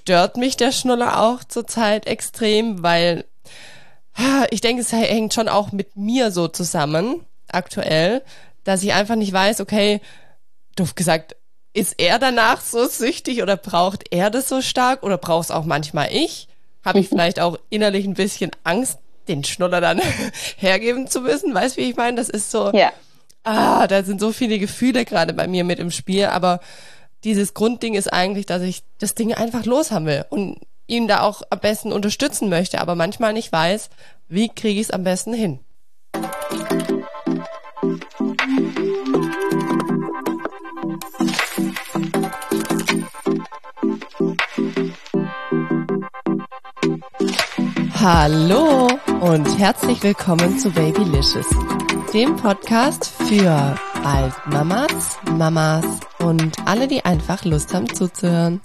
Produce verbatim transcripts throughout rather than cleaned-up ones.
stört mich der Schnuller auch zurzeit extrem, weil ich denke, es hängt schon auch mit mir so zusammen, aktuell, dass ich einfach nicht weiß, okay, doof gesagt, ist er danach so süchtig oder braucht er das so stark oder braucht es auch manchmal ich? Habe ich vielleicht auch innerlich ein bisschen Angst, den Schnuller dann hergeben zu müssen? Weißt du, wie ich meine? Das ist so, ja. ah, da sind so viele Gefühle gerade bei mir mit im Spiel, aber dieses Grundding ist eigentlich, dass ich das Ding einfach loshaben will und ihn da auch am besten unterstützen möchte, aber manchmal nicht weiß, wie kriege ich es am besten hin. Hallo und herzlich willkommen zu Babylicious, dem Podcast für bald Mamas, Mamas und alle, die einfach Lust haben zuzuhören.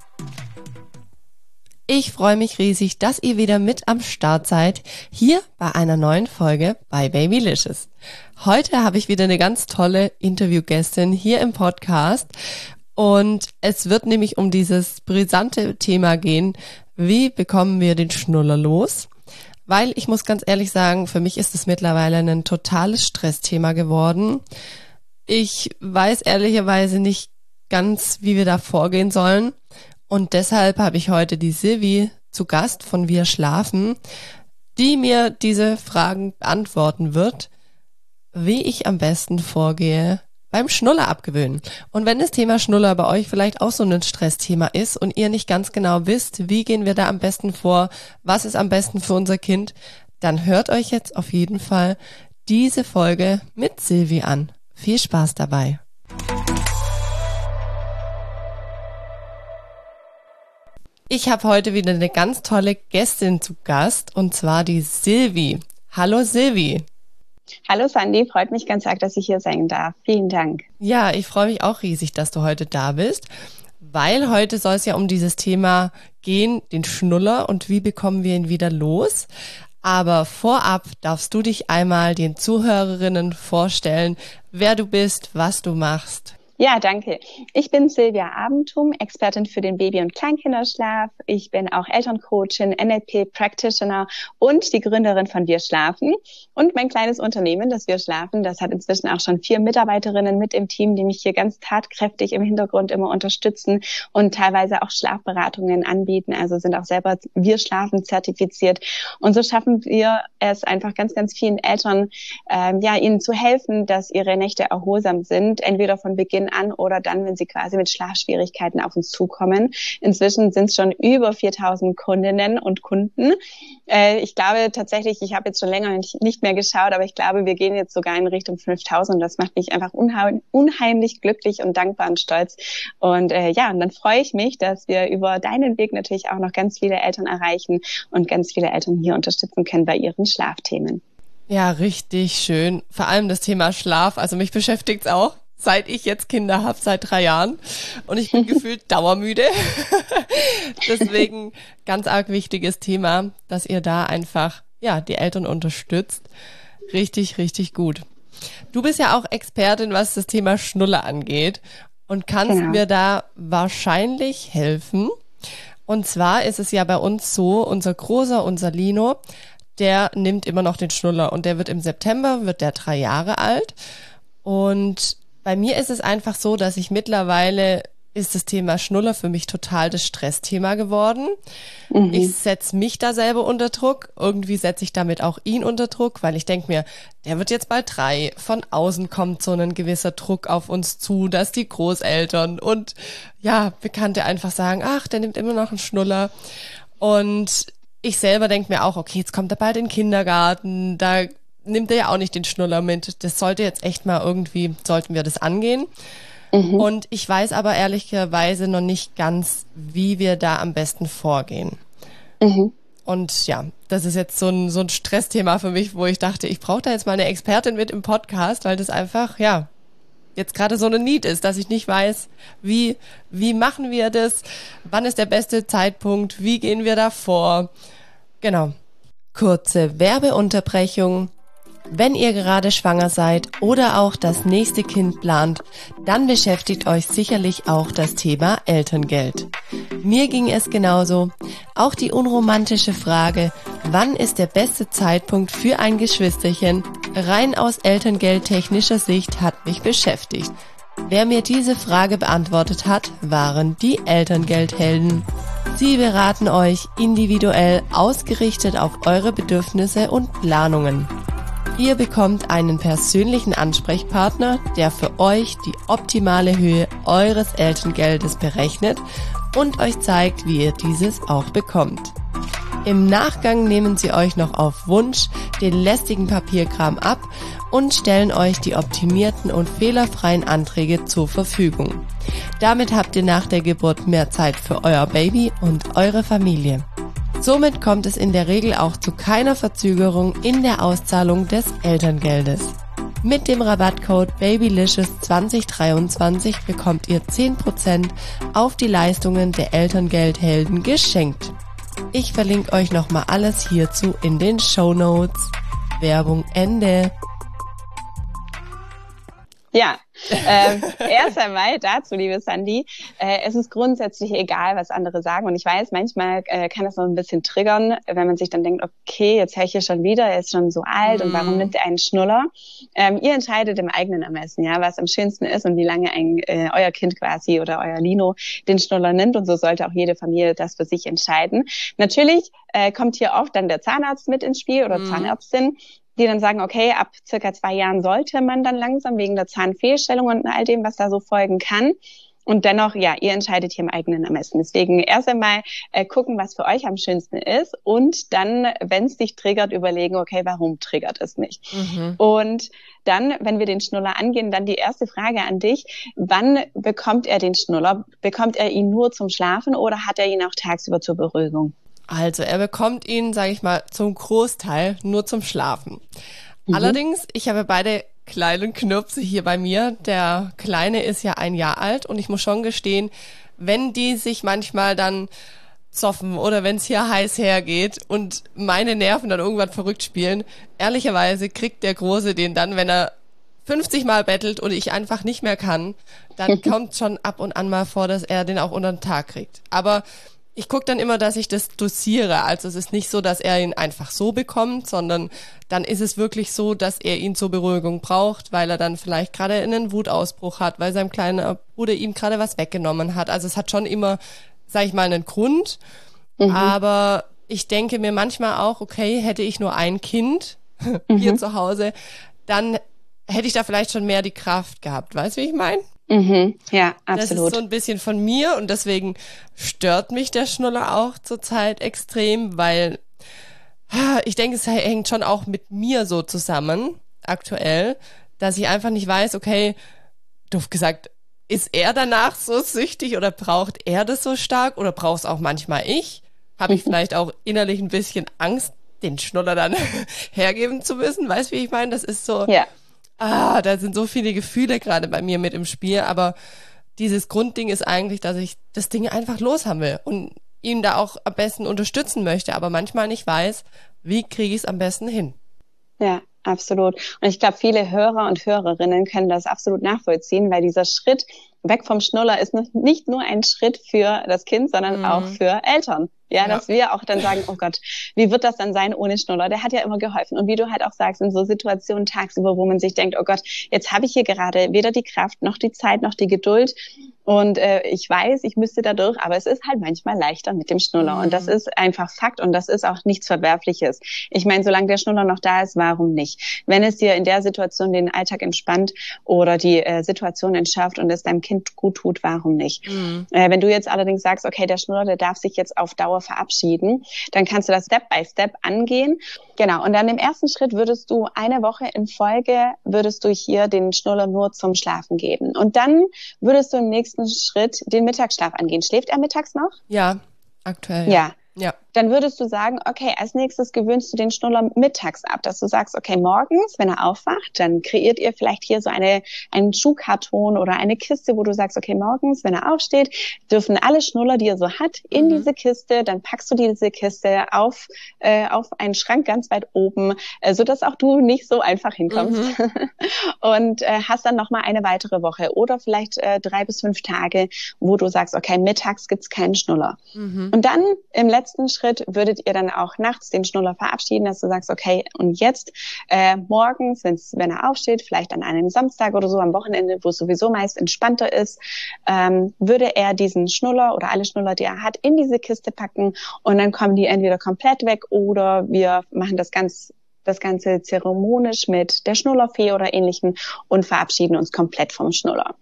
Ich freue mich riesig, dass ihr wieder mit am Start seid, hier bei einer neuen Folge bei Babylicious. Heute habe ich wieder eine ganz tolle Interviewgästin hier im Podcast und es wird nämlich um dieses brisante Thema gehen, wie bekommen wir den Schnuller los? Weil ich muss ganz ehrlich sagen, für mich ist es mittlerweile ein totales Stressthema geworden. Ich weiß ehrlicherweise nicht ganz, wie wir da vorgehen sollen. Und deshalb habe ich heute die Silvi zu Gast von Wir Schlafen, die mir diese Fragen beantworten wird, wie ich am besten vorgehe beim Schnuller abgewöhnen. Und wenn das Thema Schnuller bei euch vielleicht auch so ein Stressthema ist und ihr nicht ganz genau wisst, wie gehen wir da am besten vor, was ist am besten für unser Kind, dann hört euch jetzt auf jeden Fall diese Folge mit Silvi an. Viel Spaß dabei. Ich habe heute wieder eine ganz tolle Gästin zu Gast und zwar die Silvi. Hallo Silvi. Hallo Sandy, freut mich ganz arg, dass ich hier sein darf. Vielen Dank. Ja, ich freue mich auch riesig, dass du heute da bist, weil heute soll es ja um dieses Thema gehen, den Schnuller und wie bekommen wir ihn wieder los. Aber vorab darfst du dich einmal den Zuhörerinnen vorstellen, wer du bist, was du machst. Ja, danke. Ich bin Silvia Abentum, Expertin für den Baby- und Kleinkinderschlaf. Ich bin auch Elterncoachin, N L P-Practitioner und die Gründerin von Wir Schlafen. Und mein kleines Unternehmen, das Wir Schlafen, das hat inzwischen auch schon vier Mitarbeiterinnen mit im Team, die mich hier ganz tatkräftig im Hintergrund immer unterstützen und teilweise auch Schlafberatungen anbieten. Also sind auch selber Wir Schlafen zertifiziert. Und so schaffen wir es einfach ganz, ganz vielen Eltern, ähm, ja, ihnen zu helfen, dass ihre Nächte erholsam sind, entweder von Beginn an oder dann, wenn sie quasi mit Schlafschwierigkeiten auf uns zukommen. Inzwischen sind es schon über viertausend Kundinnen und Kunden. Äh, ich glaube tatsächlich, ich habe jetzt schon länger nicht, nicht mehr geschaut, aber ich glaube, wir gehen jetzt sogar in Richtung fünftausend. Das macht mich einfach unheim, unheimlich glücklich und dankbar und stolz. Und äh, ja, und dann freue ich mich, dass wir über deinen Weg natürlich auch noch ganz viele Eltern erreichen und ganz viele Eltern hier unterstützen können bei ihren Schlafthemen. Ja, richtig schön. Vor allem das Thema Schlaf, also mich beschäftigt es auch. Seit ich jetzt Kinder habe, seit drei Jahren. Und ich bin gefühlt dauermüde. Deswegen ganz arg wichtiges Thema, dass ihr da einfach, ja, die Eltern unterstützt. Richtig, richtig gut. Du bist ja auch Expertin, was das Thema Schnuller angeht und kannst genau. mir da wahrscheinlich helfen. Und zwar ist es ja bei uns so, unser Großer, unser Lino, der nimmt immer noch den Schnuller und der wird im September, wird der drei Jahre alt. Und bei mir ist es einfach so, dass ich mittlerweile ist das Thema Schnuller für mich total das Stressthema geworden. Mhm. Ich setze mich da selber unter Druck. Irgendwie setze ich damit auch ihn unter Druck, weil ich denke mir, der wird jetzt bald drei. Von außen kommt so ein gewisser Druck auf uns zu, dass die Großeltern und ja, Bekannte einfach sagen, ach, der nimmt immer noch einen Schnuller. Und ich selber denke mir auch, okay, jetzt kommt er bald in den Kindergarten, da nimmt er ja auch nicht den Schnuller mit. Das sollte jetzt echt mal irgendwie, sollten wir das angehen. Mhm. Und ich weiß aber ehrlicherweise noch nicht ganz, wie wir da am besten vorgehen. Mhm. Und ja, das ist jetzt so ein, so ein Stressthema für mich, wo ich dachte, ich brauche da jetzt mal eine Expertin mit im Podcast, weil das einfach, ja, jetzt gerade so eine Need ist, dass ich nicht weiß, wie, wie machen wir das, wann ist der beste Zeitpunkt, wie gehen wir da vor. Genau. Kurze Werbeunterbrechung. Wenn ihr gerade schwanger seid oder auch das nächste Kind plant, dann beschäftigt euch sicherlich auch das Thema Elterngeld. Mir ging es genauso. Auch die unromantische Frage, wann ist der beste Zeitpunkt für ein Geschwisterchen, rein aus elterngeldtechnischer Sicht hat mich beschäftigt. Wer mir diese Frage beantwortet hat, waren die Elterngeldhelden. Sie beraten euch individuell ausgerichtet auf eure Bedürfnisse und Planungen. Ihr bekommt einen persönlichen Ansprechpartner, der für euch die optimale Höhe eures Elterngeldes berechnet und euch zeigt, wie ihr dieses auch bekommt. Im Nachgang nehmen sie euch noch auf Wunsch den lästigen Papierkram ab und stellen euch die optimierten und fehlerfreien Anträge zur Verfügung. Damit habt ihr nach der Geburt mehr Zeit für euer Baby und eure Familie. Somit kommt es in der Regel auch zu keiner Verzögerung in der Auszahlung des Elterngeldes. Mit dem Rabattcode Babylicious zwanzig dreiundzwanzig bekommt ihr zehn Prozent auf die Leistungen der Elterngeldhelden geschenkt. Ich verlinke euch nochmal alles hierzu in den Shownotes. Werbung Ende. Ja, äh, erst einmal dazu, liebe Sandy, äh, es ist grundsätzlich egal, was andere sagen. Und ich weiß, manchmal äh, kann das noch ein bisschen triggern, wenn man sich dann denkt, okay, jetzt höre ich hier schon wieder, er ist schon so alt mm. und warum nimmt er einen Schnuller? Ähm, ihr entscheidet im eigenen Ermessen, ja, was am schönsten ist und wie lange ein, äh, euer Kind quasi oder euer Lino den Schnuller nimmt. Und so sollte auch jede Familie das für sich entscheiden. Natürlich äh, kommt hier oft dann der Zahnarzt mit ins Spiel oder mm. Zahnärztin, die dann sagen, okay, ab circa zwei Jahren sollte man dann langsam wegen der Zahnfehlstellung und all dem, was da so folgen kann. Und dennoch, ja, ihr entscheidet hier im eigenen Ermessen. Deswegen erst einmal äh, gucken, was für euch am schönsten ist und dann, wenn es dich triggert, überlegen, okay, warum triggert es mich? Mhm. Und dann, wenn wir den Schnuller angehen, dann die erste Frage an dich. Wann bekommt er den Schnuller? Bekommt er ihn nur zum Schlafen oder hat er ihn auch tagsüber zur Beruhigung? Also er bekommt ihn, sage ich mal, zum Großteil nur zum Schlafen. Mhm. Allerdings, ich habe beide kleinen Knirpse hier bei mir. Der Kleine ist ja ein Jahr alt und ich muss schon gestehen, wenn die sich manchmal dann zoffen oder wenn es hier heiß hergeht und meine Nerven dann irgendwann verrückt spielen, ehrlicherweise kriegt der Große den dann, wenn er fünfzig Mal bettelt und ich einfach nicht mehr kann, dann kommt schon ab und an mal vor, dass er den auch unter den Tag kriegt. Aber ich gucke dann immer, dass ich das dosiere. Also es ist nicht so, dass er ihn einfach so bekommt, sondern dann ist es wirklich so, dass er ihn zur Beruhigung braucht, weil er dann vielleicht gerade einen Wutausbruch hat, weil sein kleiner Bruder ihm gerade was weggenommen hat. Also es hat schon immer, sag ich mal, einen Grund. Mhm. Aber ich denke mir manchmal auch, okay, hätte ich nur ein Kind mhm. hier zu Hause, dann hätte ich da vielleicht schon mehr die Kraft gehabt. Weißt du, wie ich meine? Mhm, ja, absolut. Das ist so ein bisschen von mir und deswegen stört mich der Schnuller auch zurzeit extrem, weil ich denke, es hängt schon auch mit mir so zusammen, aktuell, dass ich einfach nicht weiß, okay, doof gesagt, ist er danach so süchtig oder braucht er das so stark oder braucht es auch manchmal ich? Habe ich vielleicht auch innerlich ein bisschen Angst, den Schnuller dann hergeben zu müssen? Weißt du, wie ich meine? Das ist so... Ja. Ah, da sind so viele Gefühle gerade bei mir mit im Spiel, aber dieses Grundding ist eigentlich, dass ich das Ding einfach loshaben will und ihn da auch am besten unterstützen möchte, aber manchmal nicht weiß, wie kriege ich es am besten hin. Ja, absolut. Und ich glaube, viele Hörer und Hörerinnen können das absolut nachvollziehen, weil dieser Schritt weg vom Schnuller ist nicht nur ein Schritt für das Kind, sondern mhm. auch für Eltern. Ja, ja, dass wir auch dann sagen, oh Gott, wie wird das dann sein ohne Schnuller? Der hat ja immer geholfen. Und wie du halt auch sagst, in so Situationen tagsüber, wo man sich denkt, oh Gott, jetzt habe ich hier gerade weder die Kraft, noch die Zeit, noch die Geduld. Und äh, ich weiß, ich müsste da durch, aber es ist halt manchmal leichter mit dem Schnuller. Mhm. Und das ist einfach Fakt und das ist auch nichts Verwerfliches. Ich meine, solange der Schnuller noch da ist, warum nicht? Wenn es dir in der Situation den Alltag entspannt oder die äh, Situation entschärft und es deinem Kind gut tut, warum nicht? Mhm. Äh, wenn du jetzt allerdings sagst, okay, der Schnuller, der darf sich jetzt auf Dauer verabschieden, dann kannst du das Step by Step angehen. Genau. Und dann im ersten Schritt würdest du eine Woche in Folge, würdest du hier den Schnuller nur zum Schlafen geben. Und dann würdest du im nächsten Schritt den Mittagsschlaf angehen. Schläft er mittags noch? Ja, aktuell. Ja. ja. Ja. Dann würdest du sagen, okay, als nächstes gewöhnst du den Schnuller mittags ab, dass du sagst, okay, morgens, wenn er aufwacht, dann kreiert ihr vielleicht hier so eine, einen Schuhkarton oder eine Kiste, wo du sagst, okay, morgens, wenn er aufsteht, dürfen alle Schnuller, die er so hat, in mhm. diese Kiste, dann packst du diese Kiste auf, äh, auf einen Schrank ganz weit oben, äh, sodass auch du nicht so einfach hinkommst mhm. und äh, hast dann nochmal eine weitere Woche oder vielleicht äh, drei bis fünf Tage, wo du sagst, okay, mittags gibt's keinen Schnuller. Mhm. Und dann im letzten Schritt würdet ihr dann auch nachts den Schnuller verabschieden, dass du sagst, okay, und jetzt äh, morgens, wenn's, wenn er aufsteht, vielleicht an einem Samstag oder so am Wochenende, wo es sowieso meist entspannter ist, ähm, würde er diesen Schnuller oder alle Schnuller, die er hat, in diese Kiste packen und dann kommen die entweder komplett weg oder wir machen das ganz das Ganze zeremonisch mit der Schnullerfee oder Ähnlichem und verabschieden uns komplett vom Schnuller.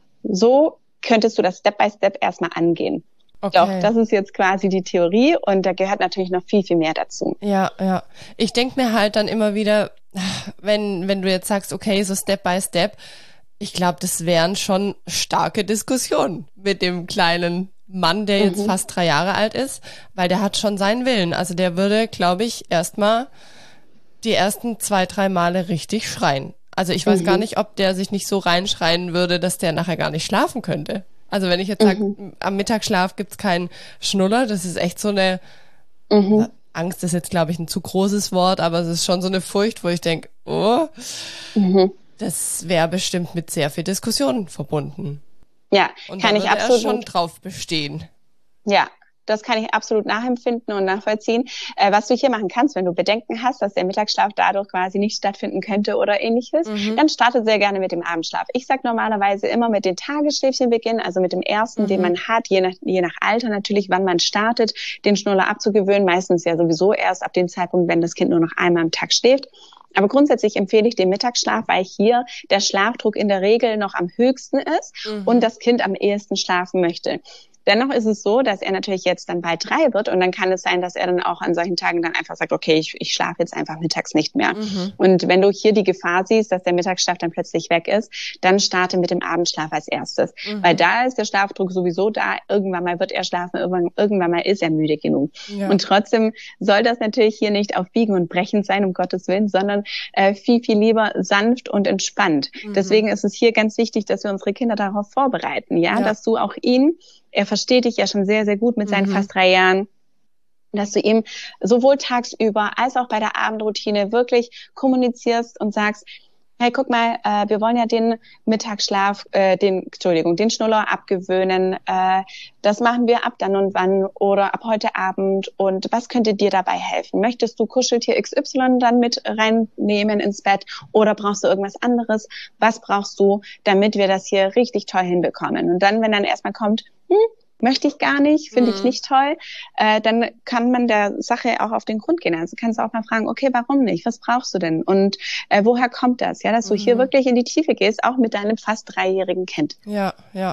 So könntest du das Step by Step erstmal angehen. Okay. Doch, das ist jetzt quasi die Theorie und da gehört natürlich noch viel, viel mehr dazu. Ja, ja. Ich denke mir halt dann immer wieder, wenn, wenn du jetzt sagst, okay, so Step by Step, ich glaube, das wären schon starke Diskussionen mit dem kleinen Mann, der jetzt mhm. fast drei Jahre alt ist, weil der hat schon seinen Willen. Also der würde, glaube ich, erstmal die ersten zwei, drei Male richtig schreien. Also ich weiß mhm. gar nicht, ob der sich nicht so reinschreien würde, dass der nachher gar nicht schlafen könnte. Also wenn ich jetzt sage, mhm. am Mittagsschlaf gibt's keinen Schnuller, das ist echt so eine, mhm. Angst ist jetzt, glaube ich, ein zu großes Wort, aber es ist schon so eine Furcht, wo ich denke, oh, mhm. das wäre bestimmt mit sehr viel Diskussionen verbunden. Ja, und kann da ich würde absolut er schon drauf bestehen. Ja, das kann ich absolut nachempfinden und nachvollziehen. Äh, was du hier machen kannst, wenn du Bedenken hast, dass der Mittagsschlaf dadurch quasi nicht stattfinden könnte oder ähnliches, mhm. dann starte sehr gerne mit dem Abendschlaf. Ich sage normalerweise immer mit den Tagesschläfchen beginnen, also mit dem ersten, mhm. den man hat, je nach, je nach Alter natürlich, wann man startet, den Schnuller abzugewöhnen. Meistens ja sowieso erst ab dem Zeitpunkt, wenn das Kind nur noch einmal am Tag schläft. Aber grundsätzlich empfehle ich den Mittagsschlaf, weil hier der Schlafdruck in der Regel noch am höchsten ist mhm. und das Kind am ehesten schlafen möchte. Dennoch ist es so, dass er natürlich jetzt dann bald drei wird und dann kann es sein, dass er dann auch an solchen Tagen dann einfach sagt, okay, ich, ich schlafe jetzt einfach mittags nicht mehr. Mhm. Und wenn du hier die Gefahr siehst, dass der Mittagsschlaf dann plötzlich weg ist, dann starte mit dem Abendschlaf als erstes. Mhm. Weil da ist der Schlafdruck sowieso da. Irgendwann mal wird er schlafen, irgendwann, irgendwann mal ist er müde genug. Ja. Und trotzdem soll das natürlich hier nicht auf Biegen und Brechen sein, um Gottes Willen, sondern äh, viel, viel lieber sanft und entspannt. Mhm. Deswegen ist es hier ganz wichtig, dass wir unsere Kinder darauf vorbereiten, ja, ja. dass du auch ihn, er versteht dich ja schon sehr, sehr gut mit seinen mhm. fast drei Jahren, dass du ihm sowohl tagsüber als auch bei der Abendroutine wirklich kommunizierst und sagst, hey, guck mal, äh, wir wollen ja den Mittagsschlaf, äh, den, Entschuldigung, den Schnuller abgewöhnen. Äh, das machen wir ab dann und wann oder ab heute Abend. Und was könnte dir dabei helfen? Möchtest du Kuscheltier X Y dann mit reinnehmen ins Bett oder brauchst du irgendwas anderes? Was brauchst du, damit wir das hier richtig toll hinbekommen? Und dann, wenn dann erstmal kommt, hm, möchte ich gar nicht, finde mhm. ich nicht toll, äh, dann kann man der Sache auch auf den Grund gehen. Also kannst du auch mal fragen, okay, warum nicht? Was brauchst du denn? Und äh, woher kommt das? Ja, dass du mhm. hier wirklich in die Tiefe gehst, auch mit deinem fast dreijährigen Kind. Ja, ja.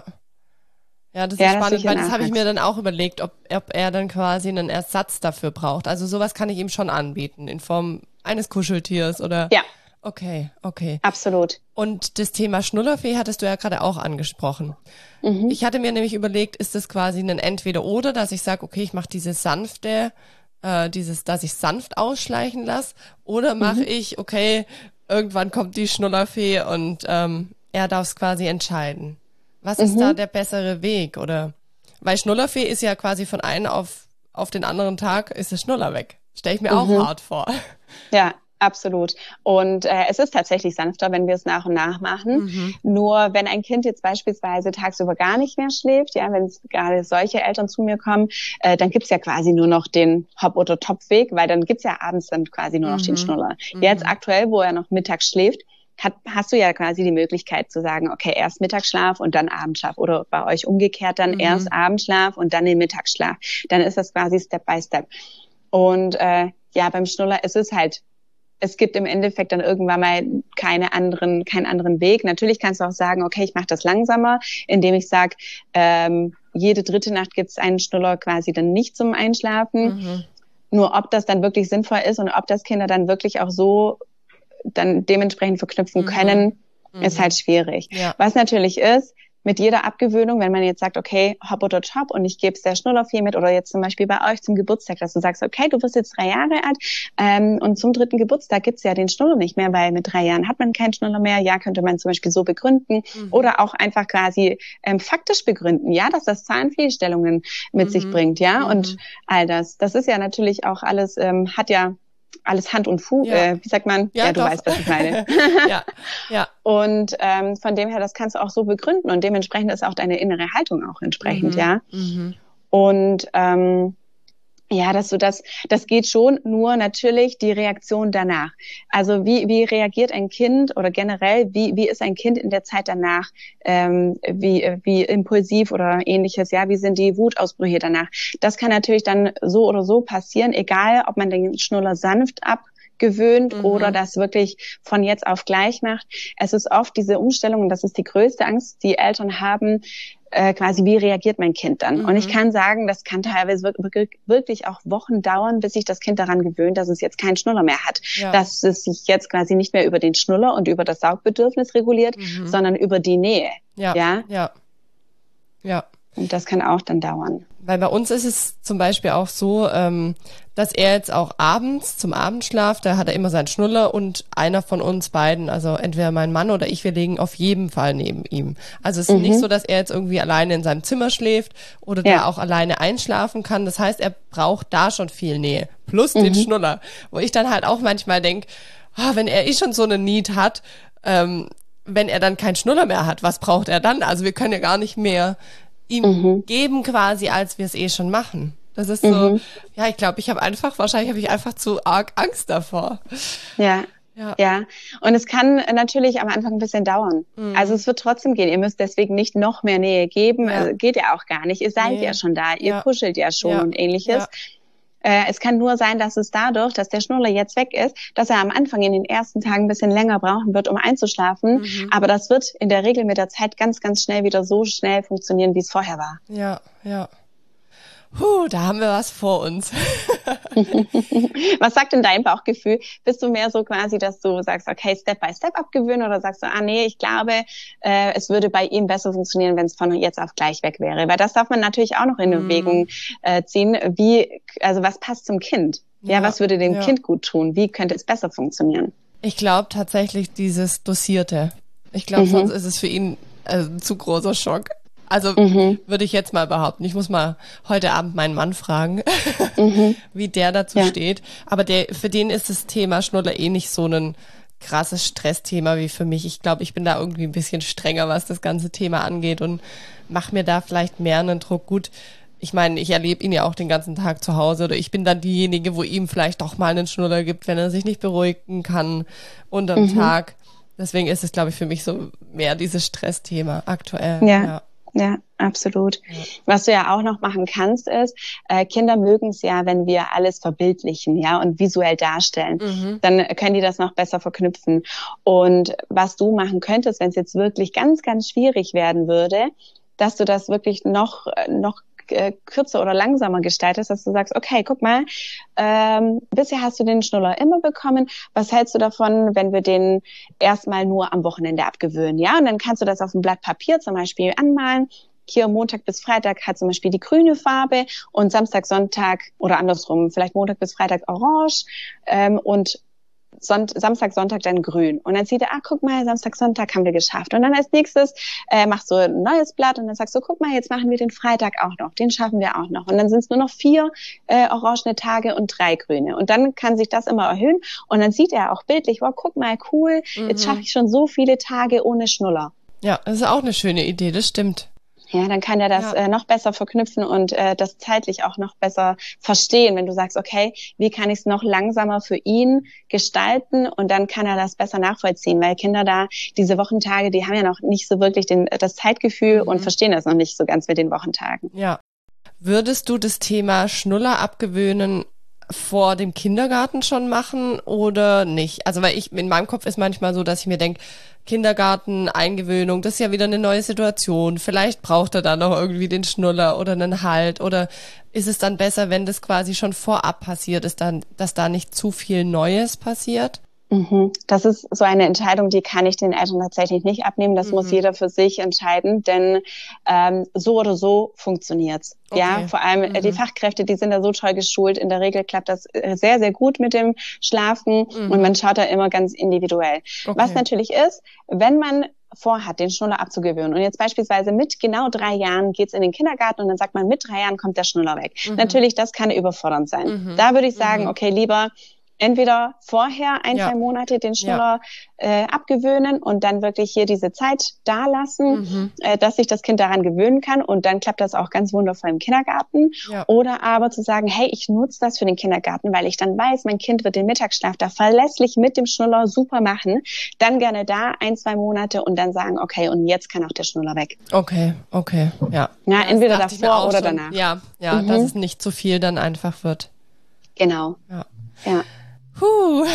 Ja, das ist ja, spannend, weil das habe ich mir dann auch überlegt, ob, ob er dann quasi einen Ersatz dafür braucht. Also sowas kann ich ihm schon anbieten, in Form eines Kuscheltiers oder... Ja. Okay, okay. Absolut. Und das Thema Schnullerfee hattest du ja gerade auch angesprochen. Mhm. Ich hatte mir nämlich überlegt, ist das quasi ein Entweder-Oder, dass ich sage, okay, ich mache diese sanfte, äh, dieses, dass ich sanft ausschleichen lasse, oder mache mhm. ich, okay, irgendwann kommt die Schnullerfee und ähm, er darf es quasi entscheiden. Was mhm. ist da der bessere Weg? Oder weil Schnullerfee ist ja quasi von einem auf, auf den anderen Tag ist der Schnuller weg. Stelle ich mir mhm. auch hart vor. Ja. Absolut. Und äh, es ist tatsächlich sanfter, wenn wir es nach und nach machen. Mhm. Nur wenn ein Kind jetzt beispielsweise tagsüber gar nicht mehr schläft, ja, wenn es gerade solche Eltern zu mir kommen, äh, dann gibt's ja quasi nur noch den Hop- oder Top-Weg, weil dann gibt's ja abends dann quasi nur noch mhm. den Schnuller. Mhm. Jetzt aktuell, wo er noch mittags schläft, hat, hast du ja quasi die Möglichkeit zu sagen, okay, erst Mittagsschlaf und dann Abendschlaf. Oder bei euch umgekehrt dann mhm. erst Abendschlaf und dann den Mittagsschlaf. Dann ist das quasi Step by Step. Und äh, ja, beim Schnuller ist es halt, es gibt im Endeffekt dann irgendwann mal keine anderen, keinen anderen Weg. Natürlich kannst du auch sagen, okay, ich mache das langsamer, indem ich sage, ähm, jede dritte Nacht gibt es einen Schnuller quasi dann nicht zum Einschlafen. Mhm. Nur ob das dann wirklich sinnvoll ist und ob das Kinder dann wirklich auch so dann dementsprechend verknüpfen mhm. können, mhm. ist halt schwierig. Ja. Was natürlich ist, mit jeder Abgewöhnung, wenn man jetzt sagt, okay, hopp oder top und ich gebe es der Schnullerfee mit oder jetzt zum Beispiel bei euch zum Geburtstag, dass du sagst, okay, du wirst jetzt drei Jahre alt ähm, und zum dritten Geburtstag gibt's ja den Schnuller nicht mehr, weil mit drei Jahren hat man keinen Schnuller mehr. Ja, könnte man zum Beispiel so begründen mhm. oder auch einfach quasi ähm, faktisch begründen, ja, dass das Zahnfehlstellungen mit mhm. sich bringt, ja, mhm. und all das. Das ist ja natürlich auch alles, ähm, hat ja alles Hand und Fuß, ja. äh, wie sagt man? Ja, ja du doch. Weißt, was ich meine. ja, ja. Und ähm, von dem her, das kannst du auch so begründen und dementsprechend ist auch deine innere Haltung auch entsprechend, mhm. ja. Mhm. Und ähm, ja, dass du das, das geht schon, nur natürlich die Reaktion danach. Also wie wie reagiert ein Kind oder generell, wie wie ist ein Kind in der Zeit danach, ähm, wie wie impulsiv oder ähnliches, ja, wie sind die Wutausbrüche danach? Das kann natürlich dann so oder so passieren, egal ob man den Schnuller sanft abgewöhnt mhm. oder das wirklich von jetzt auf gleich macht. Es ist oft diese Umstellung, und das ist die größte Angst, die Eltern haben, äh, quasi, wie reagiert mein Kind dann? Mhm. Und ich kann sagen, das kann teilweise wirklich, wirklich auch Wochen dauern, bis sich das Kind daran gewöhnt, dass es jetzt keinen Schnuller mehr hat. Ja. Dass es sich jetzt quasi nicht mehr über den Schnuller und über das Saugbedürfnis reguliert, mhm. sondern über die Nähe. Ja, ja, ja. ja. Und das kann auch dann dauern. Weil bei uns ist es zum Beispiel auch so, ähm, dass er jetzt auch abends zum Abendschlaf, da hat er immer seinen Schnuller und einer von uns beiden, also entweder mein Mann oder ich, wir legen auf jeden Fall neben ihm. Also es ist mhm. nicht so, dass er jetzt irgendwie alleine in seinem Zimmer schläft oder ja. da auch alleine einschlafen kann. Das heißt, er braucht da schon viel Nähe. Plus mhm. den Schnuller. Wo ich dann halt auch manchmal denke, oh, wenn er eh schon so eine Need hat, ähm, wenn er dann keinen Schnuller mehr hat, was braucht er dann? Also wir können ja gar nicht mehr ihm mhm. geben quasi, als wir es eh schon machen. Das ist so, mhm. ja, ich glaube, ich habe einfach, wahrscheinlich habe ich einfach zu arg Angst davor. Ja, ja, ja. Und es kann natürlich am Anfang ein bisschen dauern. Mhm. Also es wird trotzdem gehen. Ihr müsst deswegen nicht noch mehr Nähe geben. Ja. Also geht ja auch gar nicht. Ihr seid nee. ja schon da. Ihr ja. kuschelt ja schon ja. und ähnliches. Ja. Es kann nur sein, dass es dadurch, dass der Schnuller jetzt weg ist, dass er am Anfang in den ersten Tagen ein bisschen länger brauchen wird, um einzuschlafen. Mhm. Aber das wird in der Regel mit der Zeit ganz, ganz schnell wieder so schnell funktionieren, wie es vorher war. Ja, ja. Puh, da haben wir was vor uns. Was sagt denn dein Bauchgefühl? Bist du mehr so quasi, dass du sagst, okay, Step by Step abgewöhnen, oder sagst du, ah nee, ich glaube, äh, es würde bei ihm besser funktionieren, wenn es von jetzt auf gleich weg wäre? Weil das darf man natürlich auch noch in Erwägung äh, ziehen. Wie, also was passt zum Kind? Ja, ja was würde dem ja. Kind gut tun? Wie könnte es besser funktionieren? Ich glaube tatsächlich dieses Dosierte. Ich glaube, mhm. sonst ist es für ihn äh, ein zu großer Schock. Also mhm. würde ich jetzt mal behaupten. Ich muss mal heute Abend meinen Mann fragen, mhm. wie der dazu ja. steht. Aber der, für den ist das Thema Schnuller eh nicht so ein krasses Stressthema wie für mich. Ich glaube, ich bin da irgendwie ein bisschen strenger, was das ganze Thema angeht und mache mir da vielleicht mehr einen Druck. Gut, ich meine, ich erlebe ihn ja auch den ganzen Tag zu Hause, oder ich bin dann diejenige, wo ihm vielleicht doch mal einen Schnuller gibt, wenn er sich nicht beruhigen kann unterm mhm. Tag. Deswegen ist es, glaube ich, für mich so mehr dieses Stressthema aktuell. Ja. ja. Ja, absolut. Ja. Was du ja auch noch machen kannst, ist, äh, Kinder mögen es ja, wenn wir alles verbildlichen, ja, und visuell darstellen. Mhm. Dann können die das noch besser verknüpfen. Und was du machen könntest, wenn es jetzt wirklich ganz, ganz schwierig werden würde, dass du das wirklich noch, noch äh, kürzer oder langsamer gestaltest, dass du sagst, okay, guck mal, ähm, bisher hast du den Schnuller immer bekommen. Was hältst du davon, wenn wir den erstmal nur am Wochenende abgewöhnen? Ja, und dann kannst du das auf ein Blatt Papier zum Beispiel anmalen. Hier Montag bis Freitag hat zum Beispiel die grüne Farbe und Samstag, Sonntag oder andersrum, vielleicht Montag bis Freitag orange ähm, und Sonnt- Samstag, Sonntag dann grün. Und dann sieht er, ah, guck mal, Samstag, Sonntag haben wir geschafft. Und dann als nächstes äh, machst du ein neues Blatt und dann sagst du, guck mal, jetzt machen wir den Freitag auch noch. Den schaffen wir auch noch. Und dann sind es nur noch vier äh, orangene Tage und drei grüne. Und dann kann sich das immer erhöhen. Und dann sieht er auch bildlich, wow, guck mal, cool, mhm. jetzt schaffe ich schon so viele Tage ohne Schnuller. Ja, das ist auch eine schöne Idee, das stimmt. Ja, dann kann er das ja. äh, noch besser verknüpfen und äh, das zeitlich auch noch besser verstehen, wenn du sagst, okay, wie kann ich es noch langsamer für ihn gestalten, und dann kann er das besser nachvollziehen, weil Kinder da, diese Wochentage, die haben ja noch nicht so wirklich den, das Zeitgefühl mhm. und verstehen das noch nicht so ganz mit den Wochentagen. Ja. Würdest du das Thema Schnuller abgewöhnen vor dem Kindergarten schon machen oder nicht? Also weil ich, in meinem Kopf ist manchmal so, dass ich mir denke, Kindergarten, Eingewöhnung, das ist ja wieder eine neue Situation. Vielleicht braucht er da noch irgendwie den Schnuller oder einen Halt, oder ist es dann besser, wenn das quasi schon vorab passiert ist, dann, dass da nicht zu viel Neues passiert? Mhm. Das ist so eine Entscheidung, die kann ich den Eltern tatsächlich nicht abnehmen. Das mhm. muss jeder für sich entscheiden, denn ähm, so oder so funktioniert's. Okay. Ja, vor allem mhm. die Fachkräfte, die sind da so toll geschult. In der Regel klappt das sehr, sehr gut mit dem Schlafen mhm. und man schaut da immer ganz individuell. Okay. Was natürlich ist, wenn man vorhat, den Schnuller abzugewöhnen. Und jetzt beispielsweise mit genau drei Jahren geht's in den Kindergarten und dann sagt man, mit drei Jahren kommt der Schnuller weg. Mhm. Natürlich, das kann überfordernd sein. Mhm. Da würde ich sagen, mhm. okay, lieber entweder vorher ein, ja. zwei Monate den Schnuller ja. äh, abgewöhnen und dann wirklich hier diese Zeit da lassen, mhm. äh, dass sich das Kind daran gewöhnen kann und dann klappt das auch ganz wundervoll im Kindergarten. Ja. Oder aber zu sagen, hey, ich nutze das für den Kindergarten, weil ich dann weiß, mein Kind wird den Mittagsschlaf da verlässlich mit dem Schnuller super machen. Dann gerne da ein, zwei Monate und dann sagen, okay, und jetzt kann auch der Schnuller weg. Okay, okay, ja. Ja, ja entweder davor oder schon. danach. Ja, ja, mhm. dass es nicht zu viel dann einfach wird. Genau. Ja. Ja. Puh.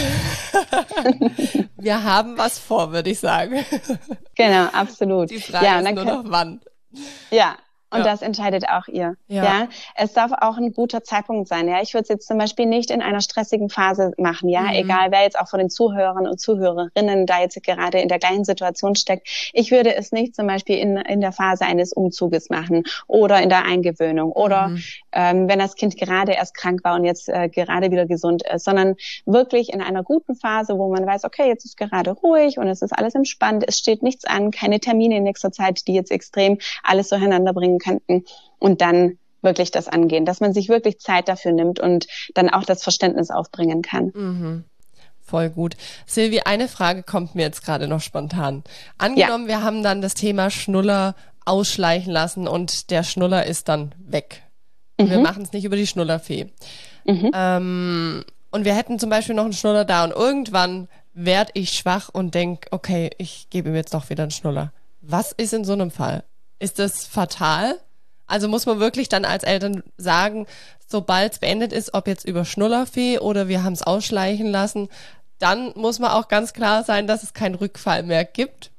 Wir haben was vor, würde ich sagen. Genau, absolut. Die Frage ja, ist nur noch wann. Ja. Und ja. das entscheidet auch ihr. Ja. ja. Es darf auch ein guter Zeitpunkt sein. Ja. Ich würde es jetzt zum Beispiel nicht in einer stressigen Phase machen. Ja. Mhm. Egal, wer jetzt auch von den Zuhörern und Zuhörerinnen da jetzt gerade in der gleichen Situation steckt. Ich würde es nicht zum Beispiel in, in der Phase eines Umzuges machen oder in der Eingewöhnung oder mhm. ähm, wenn das Kind gerade erst krank war und jetzt äh, gerade wieder gesund ist, sondern wirklich in einer guten Phase, wo man weiß, okay, jetzt ist gerade ruhig und es ist alles entspannt. Es steht nichts an, keine Termine in nächster Zeit, die jetzt extrem alles durcheinander bringen könnten und dann wirklich das angehen, dass man sich wirklich Zeit dafür nimmt und dann auch das Verständnis aufbringen kann. Mhm. Voll gut. Silvi, eine Frage kommt mir jetzt gerade noch spontan. Angenommen, ja. wir haben dann das Thema Schnuller ausschleichen lassen und der Schnuller ist dann weg. Mhm. Wir machen es nicht über die Schnullerfee. Mhm. Ähm, und wir hätten zum Beispiel noch einen Schnuller da und irgendwann werde ich schwach und denke, okay, ich gebe ihm jetzt doch wieder einen Schnuller. Was ist in so einem Fall? Ist das fatal? Also muss man wirklich dann als Eltern sagen, sobald es beendet ist, ob jetzt über Schnullerfee oder wir haben es ausschleichen lassen, dann muss man auch ganz klar sein, dass es keinen Rückfall mehr gibt?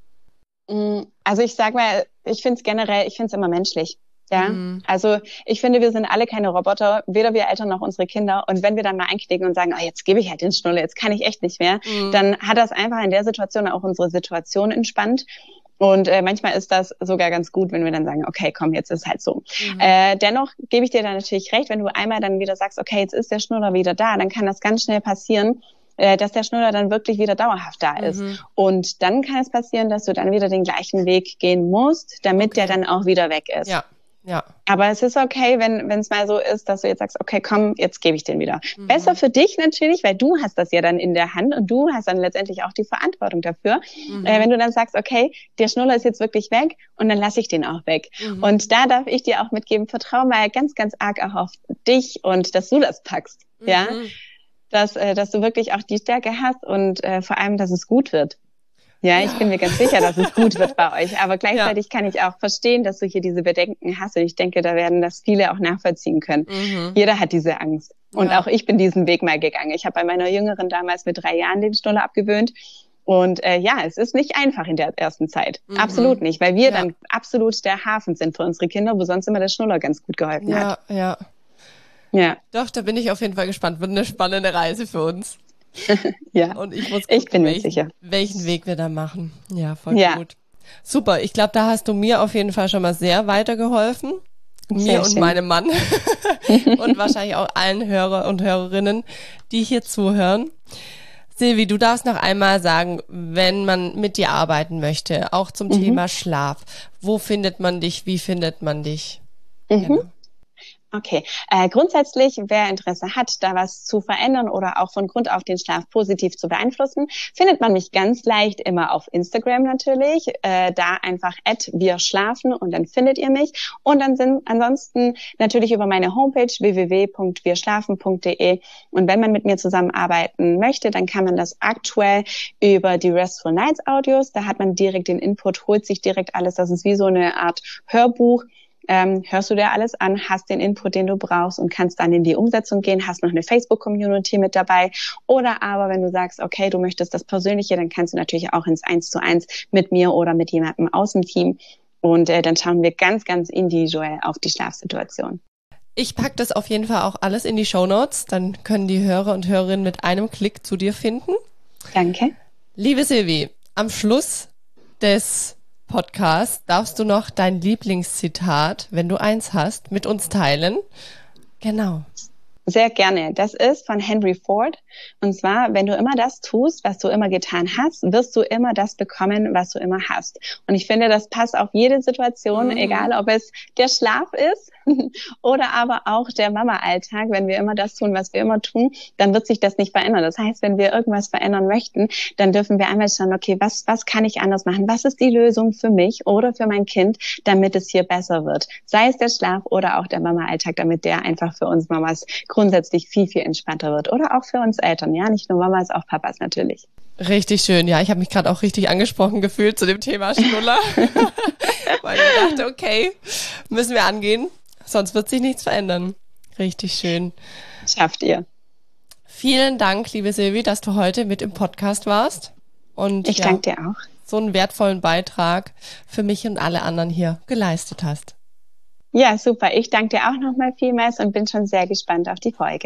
Also ich sag mal, ich finde es generell, ich finde es immer menschlich. Ja, mhm. also ich finde, wir sind alle keine Roboter, weder wir Eltern noch unsere Kinder. Und wenn wir dann mal einknicken und sagen, oh, jetzt gebe ich halt den Schnuller, jetzt kann ich echt nicht mehr, mhm. dann hat das einfach in der Situation auch unsere Situation entspannt. Und äh, manchmal ist das sogar ganz gut, wenn wir dann sagen, okay, komm, jetzt ist halt so. Mhm. Äh, dennoch gebe ich dir da natürlich recht, wenn du einmal dann wieder sagst, okay, jetzt ist der Schnuller wieder da, dann kann das ganz schnell passieren, äh, dass der Schnuller dann wirklich wieder dauerhaft da ist. Mhm. Und dann kann es passieren, dass du dann wieder den gleichen Weg gehen musst, damit okay. der dann auch wieder weg ist. Ja. Ja. Aber es ist okay, wenn wenn es mal so ist, dass du jetzt sagst, okay, komm, jetzt gebe ich den wieder. Mhm. Besser für dich natürlich, weil du hast das ja dann in der Hand und du hast dann letztendlich auch die Verantwortung dafür. Mhm. Äh, wenn du dann sagst, okay, der Schnuller ist jetzt wirklich weg und dann lasse ich den auch weg. Mhm. Und da darf ich dir auch mitgeben, vertrau mal ganz, ganz arg auch auf dich und dass du das packst. Mhm. Ja, dass äh, dass du wirklich auch die Stärke hast und äh, vor allem, dass es gut wird. Ja, ich ja. bin mir ganz sicher, dass es gut wird bei euch. Aber gleichzeitig ja. kann ich auch verstehen, dass du hier diese Bedenken hast. Und ich denke, da werden das viele auch nachvollziehen können. Mhm. Jeder hat diese Angst. Und ja. auch ich bin diesen Weg mal gegangen. Ich habe bei meiner Jüngeren damals mit drei Jahren den Schnuller abgewöhnt. Und äh, ja, es ist nicht einfach in der ersten Zeit. Mhm. Absolut nicht. Weil wir ja. dann absolut der Hafen sind für unsere Kinder, wo sonst immer der Schnuller ganz gut geholfen ja, hat. Ja, ja. Ja. Doch, da bin ich auf jeden Fall gespannt. Wird eine spannende Reise für uns. Ja, und ich muss gucken, ich bin mir welchen, sicher. welchen Weg wir da machen. Ja, voll ja. gut. Super, ich glaube, da hast du mir auf jeden Fall schon mal sehr weitergeholfen. Sehr mir und schön. meinem Mann. Und wahrscheinlich auch allen Hörer und Hörerinnen, die hier zuhören. Silvi, du darfst noch einmal sagen, wenn man mit dir arbeiten möchte, auch zum mhm. Thema Schlaf, wo findet man dich, wie findet man dich? Mhm. Genau. Okay, äh, grundsätzlich, wer Interesse hat, da was zu verändern oder auch von Grund auf den Schlaf positiv zu beeinflussen, findet man mich ganz leicht immer auf Instagram natürlich, äh, da einfach at wir schlafen und dann findet ihr mich und dann sind ansonsten natürlich über meine Homepage w w w punkt wir schlafen punkt d e und wenn man mit mir zusammenarbeiten möchte, dann kann man das aktuell über die Restful Nights Audios, da hat man direkt den Input, holt sich direkt alles, das ist wie so eine Art Hörbuch. Ähm, hörst du dir alles an, hast den Input, den du brauchst und kannst dann in die Umsetzung gehen, hast noch eine Facebook-Community mit dabei oder aber wenn du sagst, okay, du möchtest das Persönliche, dann kannst du natürlich auch ins eins zu eins mit mir oder mit jemandem aus dem Team und äh, dann schauen wir ganz, ganz individuell auf die Schlafsituation. Ich packe das auf jeden Fall auch alles in die Shownotes, dann können die Hörer und Hörerinnen mit einem Klick zu dir finden. Danke. Liebe Silvi, am Schluss des Podcasts darfst du noch dein Lieblingszitat, wenn du eins hast, mit uns teilen. Genau. Sehr gerne. Das ist von Henry Ford. Und zwar, wenn du immer das tust, was du immer getan hast, wirst du immer das bekommen, was du immer hast. Und ich finde, das passt auf jede Situation, mhm. egal ob es der Schlaf ist oder aber auch der Mama-Alltag. Wenn wir immer das tun, was wir immer tun, dann wird sich das nicht verändern. Das heißt, wenn wir irgendwas verändern möchten, dann dürfen wir einmal schauen, okay, was, was kann ich anders machen? Was ist die Lösung für mich oder für mein Kind, damit es hier besser wird? Sei es der Schlaf oder auch der Mama-Alltag, damit der einfach für uns Mamas grundsätzlich viel, viel entspannter wird. Oder auch für uns Eltern, ja, nicht nur Mamas, auch Papas natürlich. Richtig schön, ja, ich habe mich gerade auch richtig angesprochen gefühlt zu dem Thema Schnuller, weil ich dachte, okay, müssen wir angehen, sonst wird sich nichts verändern. Richtig schön. Schafft ihr. Vielen Dank, liebe Silvi, dass du heute mit im Podcast warst und ich ja, danke dir auch. So einen wertvollen Beitrag für mich und alle anderen hier geleistet hast. Ja, super. Ich danke dir auch nochmal vielmals und bin schon sehr gespannt auf die Folge.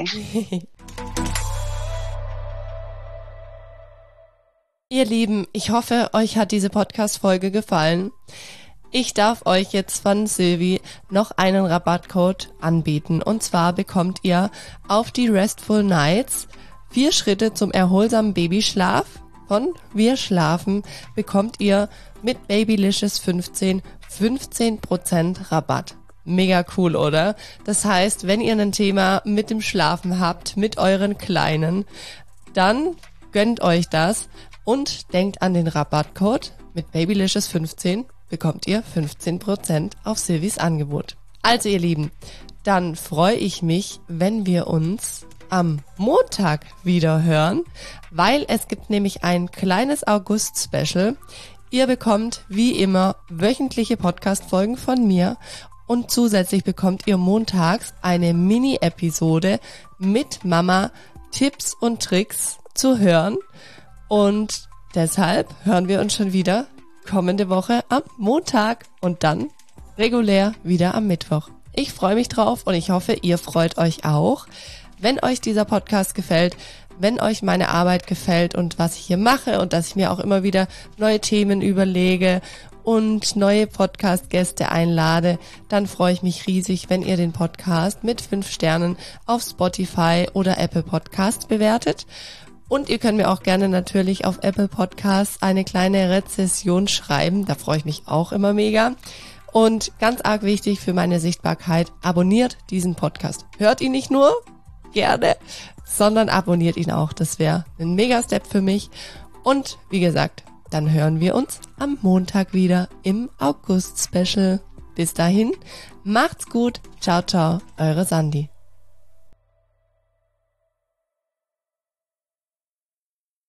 Ihr Lieben, ich hoffe, euch hat diese Podcast-Folge gefallen. Ich darf euch jetzt von Silvi noch einen Rabattcode anbieten. Und zwar bekommt ihr auf die Restful Nights vier Schritte zum erholsamen Babyschlaf von Wir Schlafen bekommt ihr mit Babylicious fünfzehn fünfzehn Prozent Rabatt. Mega cool, oder? Das heißt, wenn ihr ein Thema mit dem Schlafen habt, mit euren Kleinen, dann gönnt euch das und denkt an den Rabattcode. Mit Babylicious fünfzehn bekommt ihr fünfzehn Prozent auf Silvis Angebot. Also ihr Lieben, dann freue ich mich, wenn wir uns am Montag wieder hören, weil es gibt nämlich ein kleines August-Special. Ihr bekommt wie immer wöchentliche Podcast-Folgen von mir. Und zusätzlich bekommt ihr montags eine Mini-Episode mit Mama Tipps und Tricks zu hören. Und deshalb hören wir uns schon wieder kommende Woche am Montag und dann regulär wieder am Mittwoch. Ich freue mich drauf und ich hoffe, ihr freut euch auch. Wenn euch dieser Podcast gefällt, wenn euch meine Arbeit gefällt und was ich hier mache und dass ich mir auch immer wieder neue Themen überlege und neue Podcast-Gäste einlade, dann freue ich mich riesig, wenn ihr den Podcast mit fünf Sternen auf Spotify oder Apple Podcasts bewertet. Und ihr könnt mir auch gerne natürlich auf Apple Podcasts eine kleine Rezension schreiben, da freue ich mich auch immer mega. Und ganz arg wichtig für meine Sichtbarkeit, abonniert diesen Podcast. Hört ihn nicht nur gerne, sondern abonniert ihn auch, das wäre ein Mega-Step für mich. Und wie gesagt, dann hören wir uns am Montag wieder im August-Special. Bis dahin, macht's gut. Ciao, ciao, eure Sandi.